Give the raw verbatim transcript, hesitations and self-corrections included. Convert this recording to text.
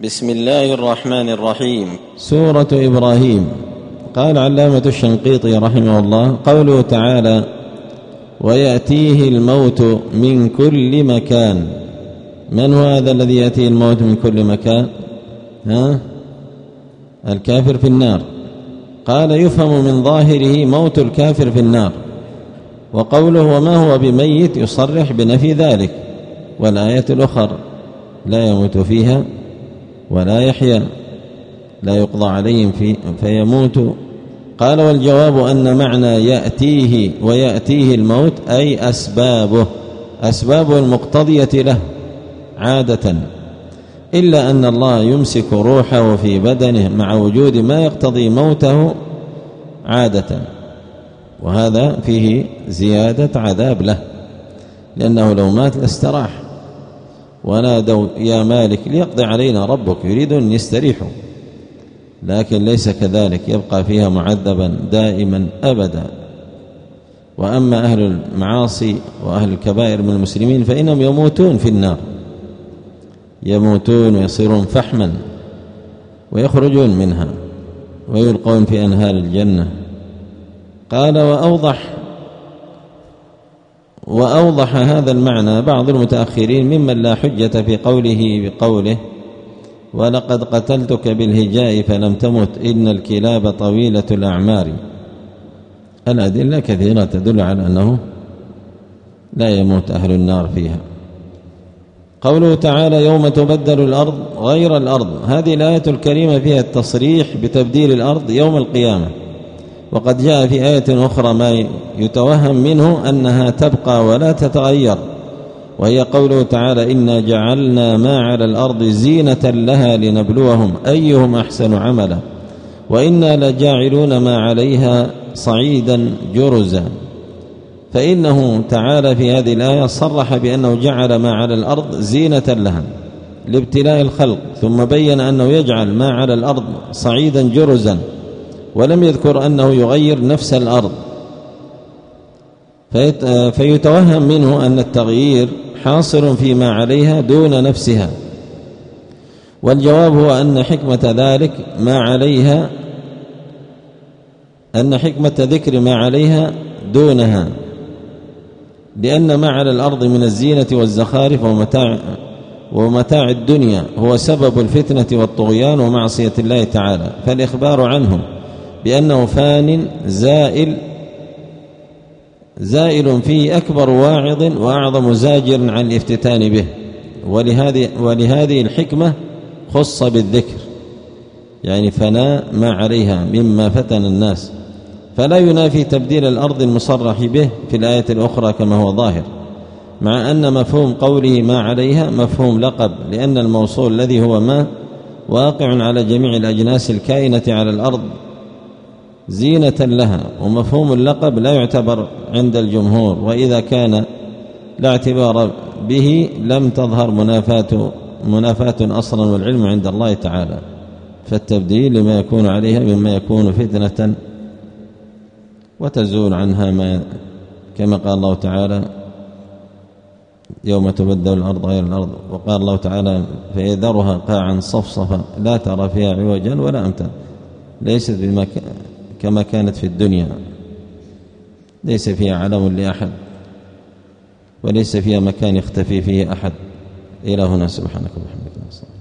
بسم الله الرحمن الرحيم. سورة إبراهيم. قال علامة الشنقيطي رحمه الله: قوله تعالى: ويأتيه الموت من كل مكان. من هو هذا الذي يأتيه الموت من كل مكان؟ ها؟ الكافر في النار. قال: يفهم من ظاهره موت الكافر في النار، وقوله وما هو بميت يصرح بنفي ذلك. والآية الأخرى: لا يموت فيها ولا يحيا، لا يقضى عليهم في فيموت. قال: والجواب أن معنى يأتيه ويأتيه الموت أي أسبابه، أسبابه المقتضية له عادة، إلا أن الله يمسك روحه في بدنه مع وجود ما يقتضي موته عادة، وهذا فيه زيادة عذاب له، لأنه لو مات لاستراح. ونادوا يا مالك ليقضي علينا ربك، يريد أن يستريحوا، لكن ليس كذلك، يبقى فيها معذبا دائما أبدا. وأما أهل المعاصي وأهل الكبائر من المسلمين فإنهم يموتون في النار، يموتون ويصيرون فحما ويخرجون منها ويلقون في أنهار الجنة. قال: وأوضح وأوضح هذا المعنى بعض المتأخرين ممن لا حجة في قوله بقوله: ولقد قتلتك بالهجاء فلم تمت إن الكلاب طويلة الأعمار. الأدلة كثيرة تدل على أنه لا يموت أهل النار فيها. قوله تعالى: يوم تبدل الأرض غير الأرض، هذه الآية الكريمة فيها التصريح بتبديل الأرض يوم القيامة. وقد جاء في آية أخرى ما يتوهم منه أنها تبقى ولا تتغير، وهي قوله تعالى: إنا جعلنا ما على الأرض زينة لها لنبلوهم أيهم أحسن عملا وإنا لجاعلون ما عليها صعيدا جرزا. فإنه تعالى في هذه الآية صرح بأنه جعل ما على الأرض زينة لها لابتلاء الخلق، ثم بين أنه يجعل ما على الأرض صعيدا جرزا، ولم يذكر أنه يغير نفس الأرض، فيتوهم منه أن التغيير حاصل فيما عليها دون نفسها. والجواب هو أن حكمة ذلك ما عليها أن حكمة ذكر ما عليها دونها، لأن ما على الأرض من الزينة والزخارف ومتاع, ومتاع الدنيا هو سبب الفتنة والطغيان ومعصية الله تعالى، فالإخبار عنه بأنه فان زائل زائل فيه أكبر واعظ وأعظم زاجر عن الافتتان به. ولهذه, ولهذه الحكمة خص بالذكر، يعني فناء ما عليها مما فتن الناس، فلا ينافي تبديل الأرض المصرح به في الآية الأخرى كما هو ظاهر، مع أن مفهوم قوله ما عليها مفهوم لقب، لأن الموصول الذي هو ما واقع على جميع الأجناس الكائنة على الأرض زينة لها، ومفهوم اللقب لا يعتبر عند الجمهور، وإذا كان لا اعتبار به لم تظهر منافاة منافاة أصلا، والعلم عند الله تعالى، فالتبديل لما يكون عليها مما يكون فتنة وتزول عنها ما، كما قال الله تعالى: يوم تبدل الأرض غير الأرض. وقال الله تعالى: فيذرها قاعا صفصفا لا ترى فيها عوجا ولا أمتا، ليست بمكان كما كانت في الدنيا، ليس فيها علم لأحد وليس فيها مكان يختفي فيه أحد. إلى هنا، سبحانك وبحمدك.